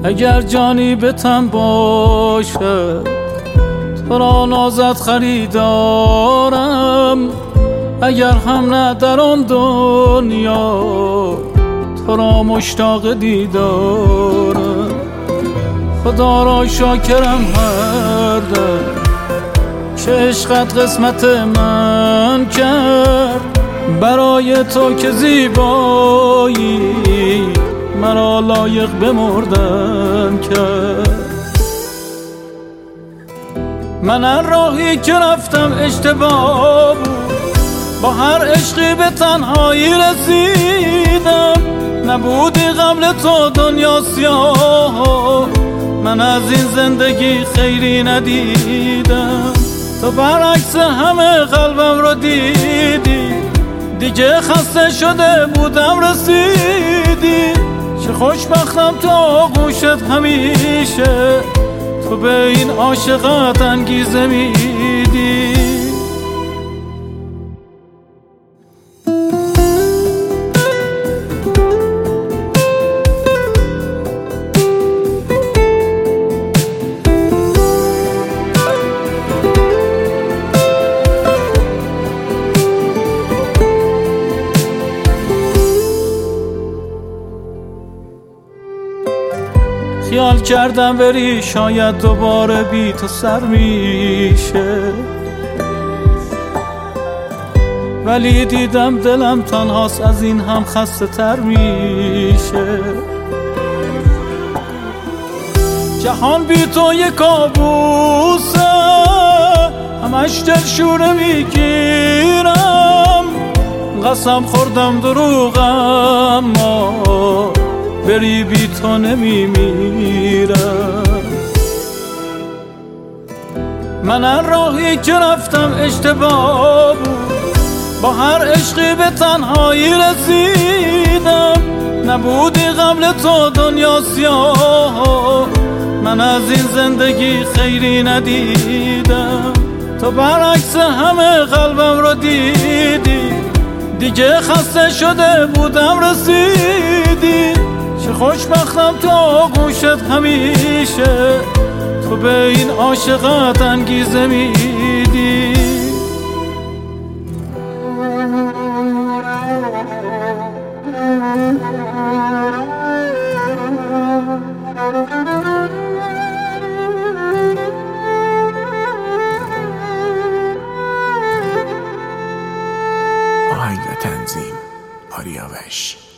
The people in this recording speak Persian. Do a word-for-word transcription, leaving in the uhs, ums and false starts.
اگر جانی به تن باشد تو را نازد خریدارم، اگر هم نه در آن دنیا تو را مشتاق دیدارم. خدا را شاکرم هر دم که عشقت قسمت من کرد، برای تو که زیبایی مرا لایق بمردن کرد. من هر راهی که رفتم اشتباه بود، با هر عشقی به تنهایی رسیدم. نبودی قبل تو دنیا سیاه، من از این زندگی خیری ندیدم. تو برعکس همه قلبم رو دیدی، دیگه خسته شده بودم رسیدی. چه خوشبختم تو آغوشت همیشه، تو به این عاشقت انگیزه میدی. خیال کردم بری شاید دوباره بی تو سر میشه، ولی دیدم دلم تنهاست از این هم خسته تر میشه. جهان بی تو یک کابوسه، همش دلشوره میگیرم. قسم خوردم دروغم، ما بری بی تو نمیمیرم. من هر راهی که رفتم اشتباه بود، با هر عشقی به تنهایی رسیدم. نبودی قبل تو دنیا سیاه، من از این زندگی خیری ندیدم. تو برعکس همه قلبم رو دیدی، دیگه خسته شده بودم رسیدی. چه خوشبختم تو آغوشت همیشه، تو به این عاشقت انگیزه میدی. آهنگ و تنظیم آریاوش.